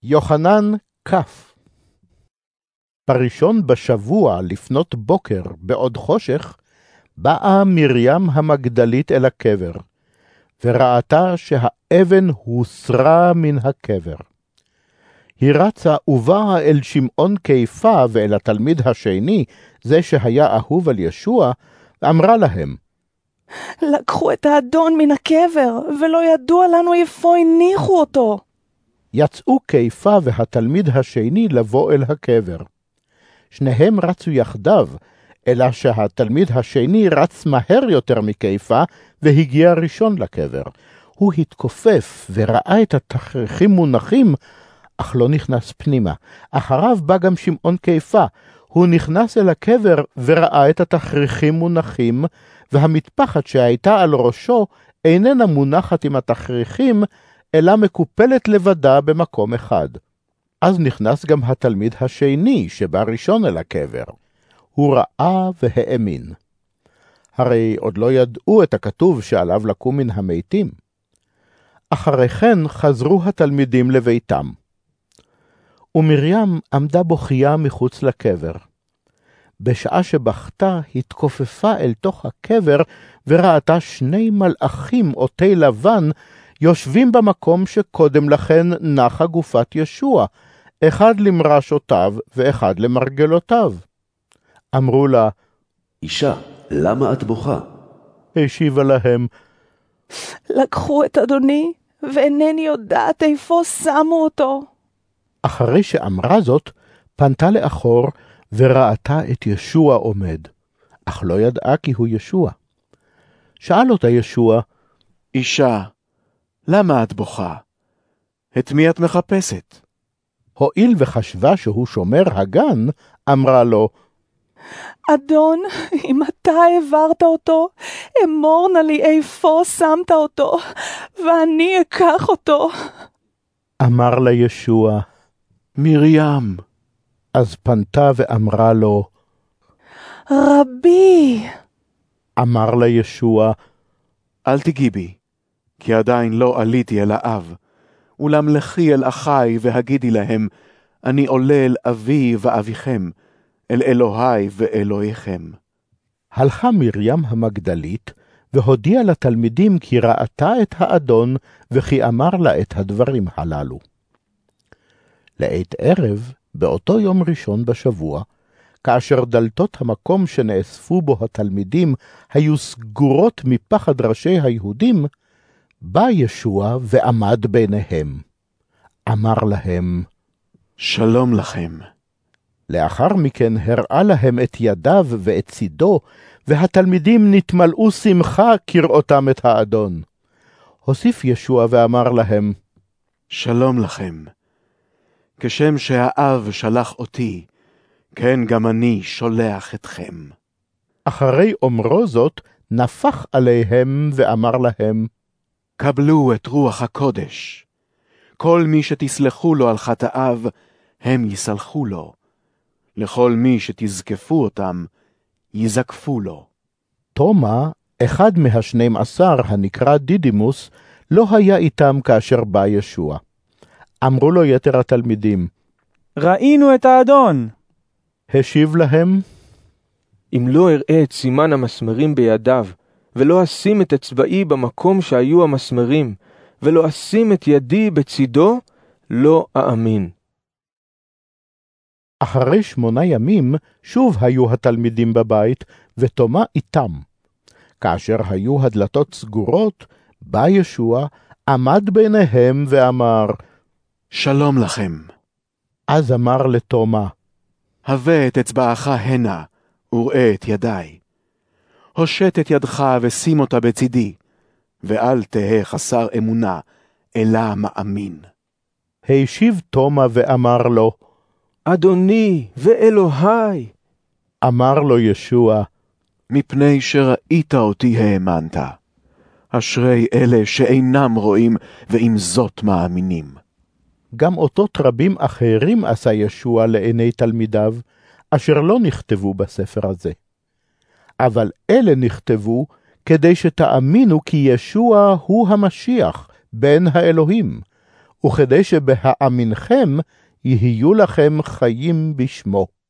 יוחנן כף. בראשון בשבוע לפנות בוקר בעוד חושך, באה מרים המגדלית אל הקבר, וראתה שהאבן הוסרה מן הקבר. היא רצה ובאה אל שמעון קיפה ואל התלמיד השני, זה שהיה אהוב על ישוע, ואמרה להם, לקחו את האדון מן הקבר, ולא ידוע לנו איפה הניחו אותו. יצאו קיפה והתלמיד השני לבוא אל הקבר. שניהם רצו יחדיו, אלא שהתלמיד השני רץ מהר יותר מקיפה, והגיע ראשון לקבר. הוא התכופף וראה את התכריכים מונחים, אך לא נכנס פנימה. אחריו בא גם שמעון קיפה. הוא נכנס אל הקבר וראה את התכריכים מונחים, והמטפחת שהייתה על ראשו איננה מונחת עם התכריכים, אלא מקופלת לבדה במקום אחד. אז נכנס גם התלמיד השני שבא ראשון אל הקבר. הוא ראה והאמין. הרי עוד לא ידעו את הכתוב שעליו לקום מן המתים. אחרי כן חזרו התלמידים לביתם. ומרים עמדה בוכייה מחוץ לקבר. בשעה שבכתה התכופפה אל תוך הקבר, וראתה שני מלאכים עוטי לבן יושבים במקום שקודם לכן נחה גופת ישוע, אחד למרשותיו ואחד למרגלותיו. אמרו לה, אישה, למה את בוכה? השיבה להם, לקחו את אדוני, ואינני יודעת איפה שמו אותו. אחרי שאמרה זאת, פנתה לאחור וראתה את ישוע עומד, אך לא ידעה כי הוא ישוע. שאל אותה ישוע, אישה, למה את בוכה? את מי את מחפשת? הואיל וחשבה שהוא שומר הגן, אמרה לו, אדון, אם אתה העברת אותו, אמור נא לי איפה שמת אותו, ואני אקח אותו. אמר לה ישוע, מרים. אז פנתה ואמרה לו, רבי. אמר לה ישוע, אל תגיעי בי, כי עדיין לא עליתי אל האב. אולם לכי אל אחי והגידי להם, אני עולה אל אבי ואביכם, אל אלוהי ואלוהיכם. הלכה מרים המגדלית, והודיעה לתלמידים כי ראתה את האדון, וכי אמר לה את הדברים הללו. לעת ערב, באותו יום ראשון בשבוע, כאשר דלתות המקום שנאספו בו התלמידים היו סגורות מפחד ראשי היהודים, בא ישוע ועמד ביניהם. אמר להם, שלום לכם. לאחר מכן הראה להם את ידיו ואת צידו, והתלמידים נתמלאו שמחה כראותם את האדון. הוסיף ישוע ואמר להם, שלום לכם. כשם שהאב שלח אותי, כן גם אני שולח אתכם. אחרי אומרו זאת, נפח עליהם ואמר להם, קבלו את רוח הקודש. כל מי שתסלחו לו על חטאיו, הם יסלחו לו. לכל מי שתזקפו אותם, יזקפו לו. תומה, אחד מה12 הנקרא דידימוס, לא היה איתם כאשר בא ישוע. אמרו לו יתר התלמידים, ראינו את האדון. השיב להם, אם לא אראה את סימן המסמרים בידיו, ולא אשים את אצבעי במקום שהיו המסמרים, ולא אשים את ידי בצידו, לא אאמין. אחרי 8 ימים שוב היו התלמידים בבית, ותומה איתם. כאשר היו הדלתות סגורות, בא ישוע, עמד ביניהם ואמר, שלום לכם. אז אמר לתומה, הבא את אצבעך הנה, וראה את ידי. הושט את ידך ושים אותה בצידי, ואל תהא חסר אמונה, אלא מאמין. הישיב תומה ואמר לו, אדוני ואלוהי. אמר לו ישוע, מפני שראית אותי האמנת. אשרי אלה שאינם רואים, ועם זאת מאמינים. גם אותות רבים אחרים עשה ישוע לעיני תלמידיו, אשר לא נכתבו בספר הזה. אבל אלה נכתבו כדי שתאמינו כי ישוע הוא המשיח, בן האלוהים, וכדי שבהאמינכם יהיו לכם חיים בשמו.